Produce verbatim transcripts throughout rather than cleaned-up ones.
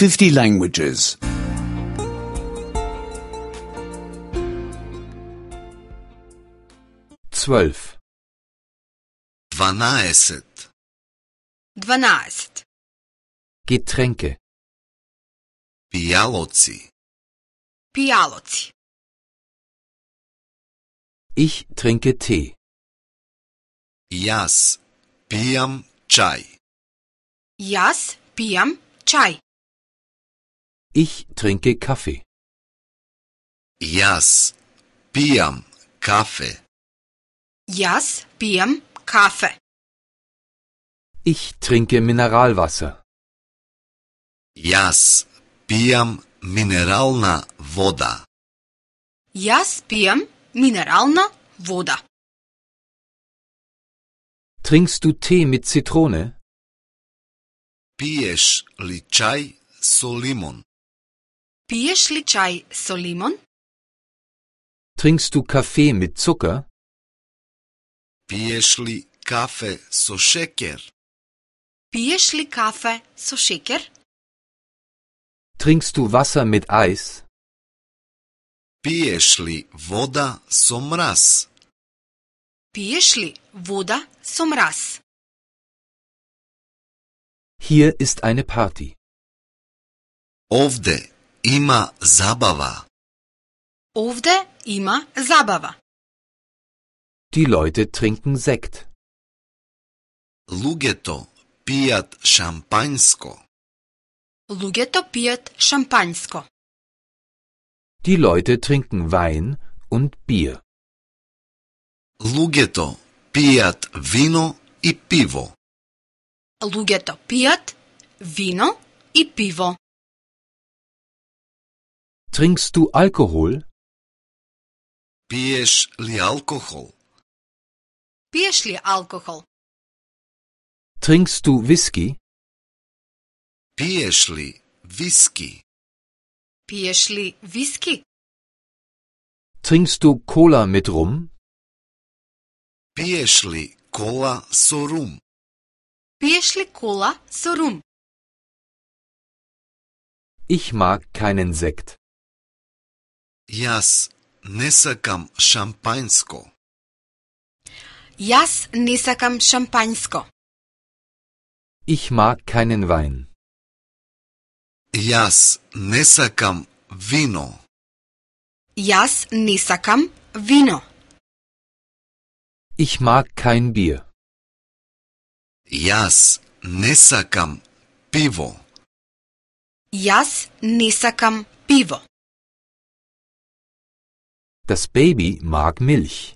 fifty languages. zwölf. дванаесет. дванаесет. Getränke. Пијалоци. Пијалоци. Ich trinke Tee. Јас пијам чај. Јас пијам чај. Ich trinke Kaffee. Јас пијам кафе. Јас пијам кафе. Ich trinke Mineralwasser. Јас пијам минерална вода. Јас пијам минерална вода. Trinkst du Tee mit Zitrone? Пиеш ли чај со лимон? Пиеш ли чај со лимон? Trinkst du Kaffee mit Zucker? Пиеш ли кафе со шекер? Пиеш ли кафе со шекер? Trinkst du Wasser mit Eis? Пиеш ли вода со мраз? Пиеш ли вода со мраз? Hier ist eine Party. Овде има забава. Овде има забава. Die Leute trinken Sekt. Луѓето пијат шампањско. Луѓето пијат шампањско. Die Leute trinken Wein und Bier. Луѓето пијат вино и пиво. Луѓето пијат вино и пиво. Trinkst du Alkohol? Пиеш ли алкохол? Пиеш ли алкохол? Trinkst du Whisky? Пиеш ли виски? Пиеш ли виски? Trinkst du Cola mit Rum? Пиеш ли кола со рум? Пиеш ли кола со рум? Ich mag keinen Sekt. Јас не сакам шампањско. Јас не сакам шампањско. Ich mag keinen Wein. Јас не сакам вино. Јас не сакам вино. Ich mag kein Bier. Јас не сакам пиво. Јас не сакам пиво. Das Baby mag Milch.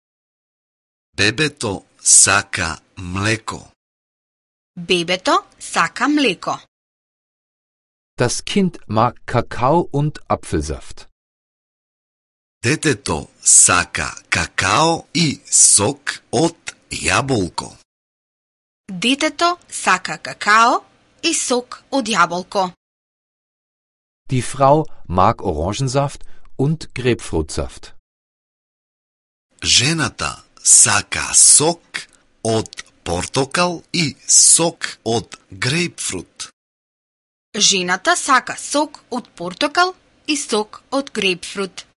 Бебето сака млеко. Бебето сака млеко. Das Kind mag Kakao und Apfelsaft. Детето сака какао и сок од јаболко. Детето сака какао и сок од јаболко. Die Frau mag Orangensaft und Grapefruitsaft. Жената сака сок од портокал и сок од грейпфрут. Жената сака сок од портокал и сок од грейпфрут.